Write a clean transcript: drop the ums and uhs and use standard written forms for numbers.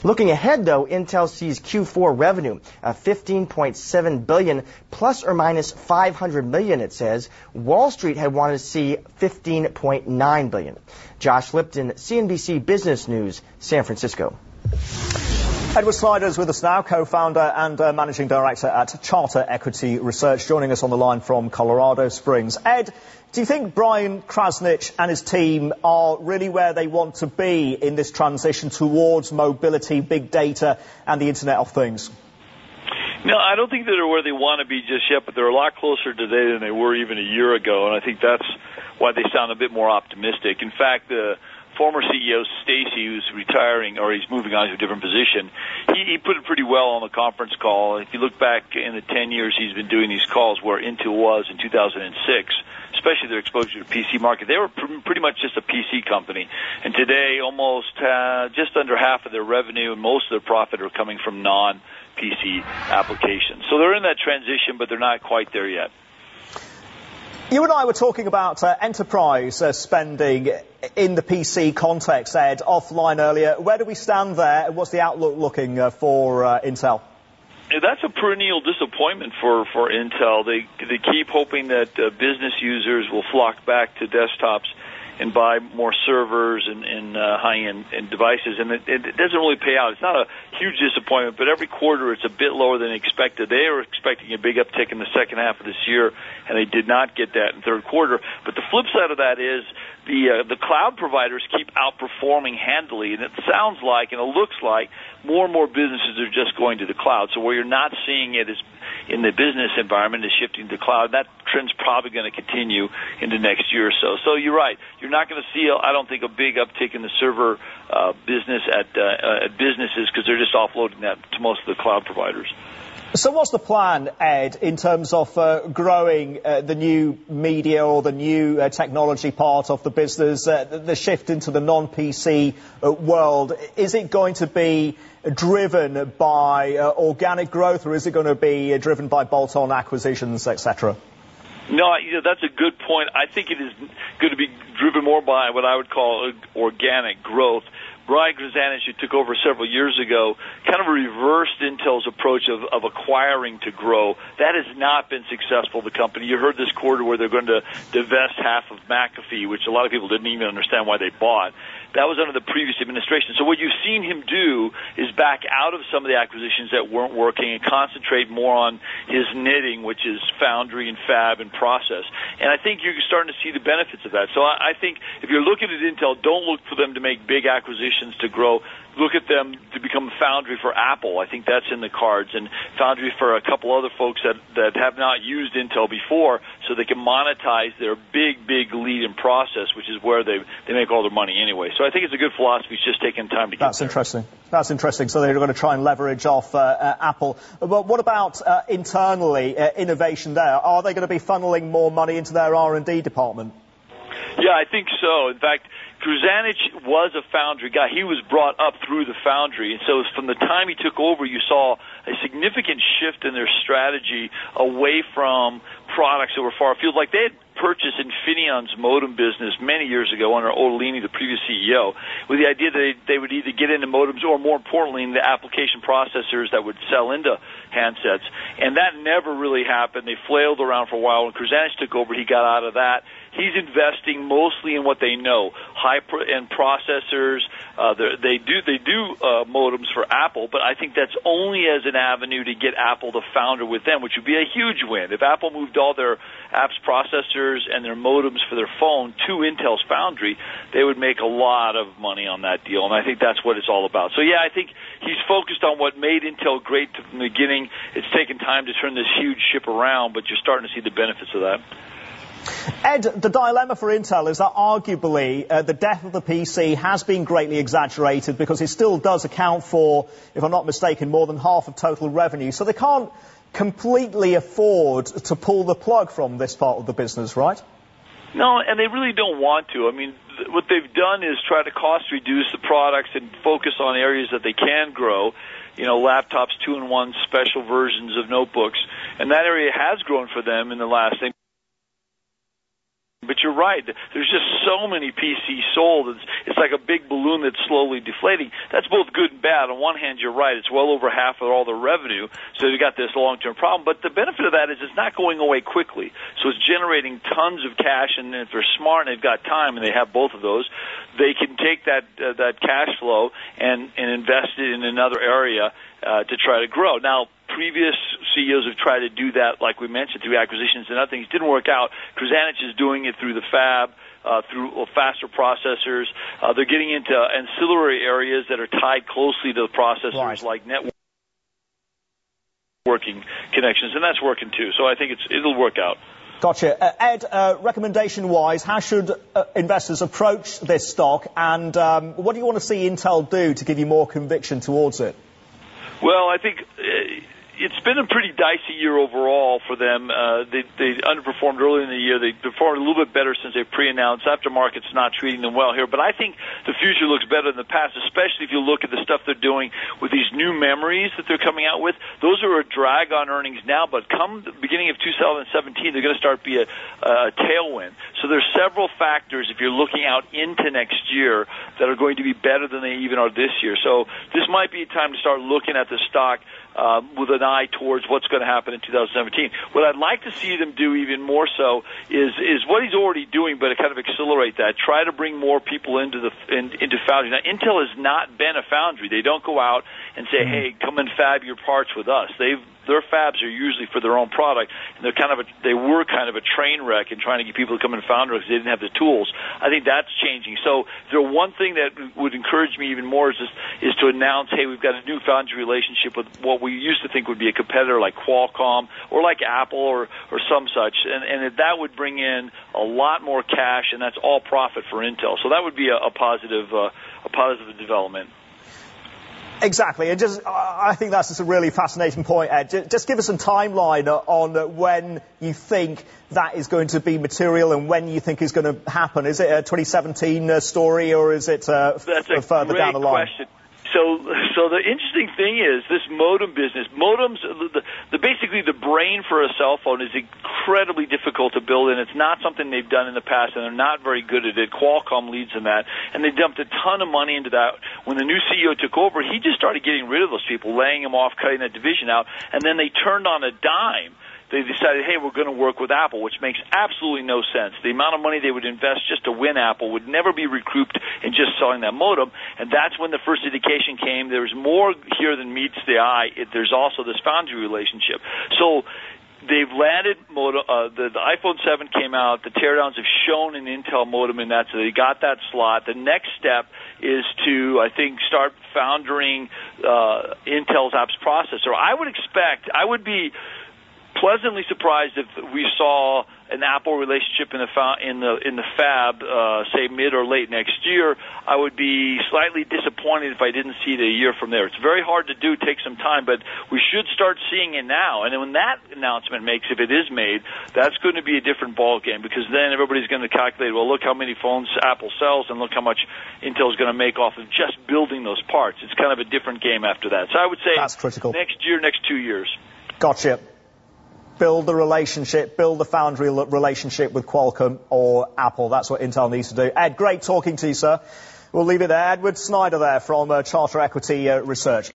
Looking ahead, though, Intel sees Q4 revenue of $15.7 billion, plus or minus $500 million, it says. Wall Street had wanted to see $15.9 billion. Josh Lipton, CNBC Business News, San Francisco. Edward Sliders with us now, co-founder and managing director at Charter Equity Research, joining us on the line from Colorado Springs. Ed, do you think Brian Krasnich and his team are really where they want to be in this transition towards mobility, big data, and the Internet of Things? No, I don't think they're where they want to be just yet, but they're a lot closer today than they were even a year ago, and I think that's why they sound a bit more optimistic. In fact, the former CEO Stacy, who's retiring, or he's moving on to a different position, he put it pretty well on the conference call. If you look back in the 10 years he's been doing these calls, where Intel was in 2006, especially their exposure to the PC market, they were pretty much just a PC company. And today, almost just under half of their revenue and most of their profit are coming from non-PC applications. So they're in that transition, but they're not quite there yet. You and I were talking about enterprise spending in the PC context, Ed, offline earlier. Where do we stand there? What's the outlook looking for Intel? That's a perennial disappointment for Intel. They keep hoping that business users will flock back to desktops and buy more servers and high-end devices, and it doesn't really pay out. It's not a huge disappointment, but every quarter it's a bit lower than expected. They were expecting a big uptick in the second half of this year, and they did not get that in the third quarter. But the flip side of that is the cloud providers keep outperforming handily, and it sounds like and it looks like more and more businesses are just going to the cloud. So where you're not seeing it is in the business environment is shifting to cloud. That trend's probably going to continue into next year or so. So you're right. You're not going to see, I don't think, a big uptick in the server business at businesses because they're just offloading that to most of the cloud providers. So what's the plan, Ed, in terms of growing the new media or the new technology part of the business, the shift into the non-PC world? Is it going to be driven by organic growth, or is it going to be driven by bolt-on acquisitions, etc.? No, that's a good point. I think it is going to be driven more by what I would call organic growth. Brian Krasnich, who took over several years ago, kind of reversed Intel's approach of acquiring to grow. That has not been successful, the company. You heard this quarter where they're going to divest half of McAfee, which a lot of people didn't even understand why they bought. That was under the previous administration. So what you've seen him do is back out of some of the acquisitions that weren't working and concentrate more on his knitting, which is foundry and fab and process. And I think you're starting to see the benefits of that. So I think if you're looking at Intel, don't look for them to make big acquisitions to grow. Look at them to become a foundry for Apple. I think that's in the cards, and foundry for a couple other folks that have not used Intel before, so they can monetize their big lead in process, which is where they make all their money anyway. So I think it's a good philosophy. It's just taking time to get That's interesting. That's interesting. So they're going to try and leverage off Apple. But what about internally, innovation there? Are they going to be funneling more money into their R&D department? Yeah, I think so. In fact, Krasnich was a foundry guy. He was brought up through the foundry. And so from the time he took over, you saw a significant shift in their strategy away from products that were far afield. Like they had purchased Infineon's modem business many years ago under Ottolini, the previous CEO, with the idea that they would either get into modems or, more importantly, in the application processors that would sell into handsets. And that never really happened. They flailed around for a while. When Krasnich took over, he got out of that. He's investing mostly in what they know, high-end processors. They do modems for Apple, but I think that's only as an avenue to get Apple to founder with them, which would be a huge win. If Apple moved all their apps processors and their modems for their phone to Intel's foundry, they would make a lot of money on that deal, and I think that's what it's all about. So, yeah, I think he's focused on what made Intel great from the beginning. It's taken time to turn this huge ship around, but you're starting to see the benefits of that. Ed, the dilemma for Intel is that arguably the death of the PC has been greatly exaggerated because it still does account for, if I'm not mistaken, more than half of total revenue. So they can't completely afford to pull the plug from this part of the business, right? No, and they really don't want to. I mean, what they've done is try to cost reduce the products and focus on areas that they can grow. You know, laptops, 2-in-1 special versions of notebooks. And that area has grown for them in the last But you're right. There's just so many PCs sold. It's like a big balloon that's slowly deflating. That's both good and bad. On one hand, you're right. It's well over half of all the revenue, so you got this long-term problem. But the benefit of that is it's not going away quickly. So it's generating tons of cash, and if they're smart and they've got time, and they have both of those, they can take that cash flow and invest it in another area to try to grow. Now, previous CEOs have tried to do that, like we mentioned, through acquisitions and other things. Didn't work out. Kruzanich is doing it through the fab, through faster processors. They're getting into ancillary areas that are tied closely to the processors, like networking connections, and that's working too. So I think it'll work out. Gotcha. Ed, recommendation-wise, how should investors approach this stock, and what do you want to see Intel do to give you more conviction towards it? Well, I think it's been a pretty dicey year overall for them. They underperformed early in the year. They performed a little bit better since they pre-announced. Aftermarket's not treating them well here. But I think the future looks better than the past, especially if you look at the stuff they're doing with these new memories that they're coming out with. Those are a drag on earnings now, but come the beginning of 2017, they're going to start to be a tailwind. So there's several factors, if you're looking out into next year, that are going to be better than they even are this year. So this might be a time to start looking at the stock with an eye towards what's going to happen in 2017. What I'd like to see them do even more so is what he's already doing, but to kind of accelerate that. Try to bring more people into foundry. Now, Intel has not been a foundry. They don't go out and say, hey, come and fab your parts with us. Their fabs are usually for their own product, and they were kind of a train wreck in trying to get people to come in foundry because they didn't have the tools. I think that's changing. So the one thing that would encourage me even more is to announce, hey, we've got a new foundry relationship with what we used to think would be a competitor like Qualcomm or like Apple or some such, and that would bring in a lot more cash, and that's all profit for Intel. So that would be a positive development. Exactly, and I think that's just a really fascinating point, Ed. Just give us a timeline on when you think that is going to be material and when you think is going to happen. Is it a 2017 story, or is it further down the line? Question. So the interesting thing is this modem business. Modems, basically the brain for a cell phone is incredibly difficult to build, and it's not something they've done in the past, and they're not very good at it. Qualcomm leads in that, and they dumped a ton of money into that. When the new CEO took over, he just started getting rid of those people, laying them off, cutting that division out, and then they turned on a dime. They decided, hey, we're going to work with Apple, which makes absolutely no sense. The amount of money they would invest just to win Apple would never be recouped in just selling that modem, and that's when the first indication came. There's more here than meets the eye. There's also this foundry relationship. So they've landed modem. The iPhone 7 came out. The teardowns have shown an Intel modem in that, so they got that slot. The next step is to, I think, start foundering Intel's apps processor. I would be pleasantly surprised if we saw an Apple relationship in the fab, say mid or late next year. I would be slightly disappointed if I didn't see it a year from there. It's very hard to do, take some time, but we should start seeing it now. And then when that announcement makes, if it is made, that's going to be a different ball game, because then everybody's going to calculate, well, look how many phones Apple sells and look how much Intel's going to make off of just building those parts. It's kind of a different game after that. So I would say that's critical. Next year, next 2 years. Gotcha. Build the foundry relationship with Qualcomm or Apple. That's what Intel needs to do. Ed, great talking to you, sir. We'll leave it there. Edward Snyder there from Charter Equity Research.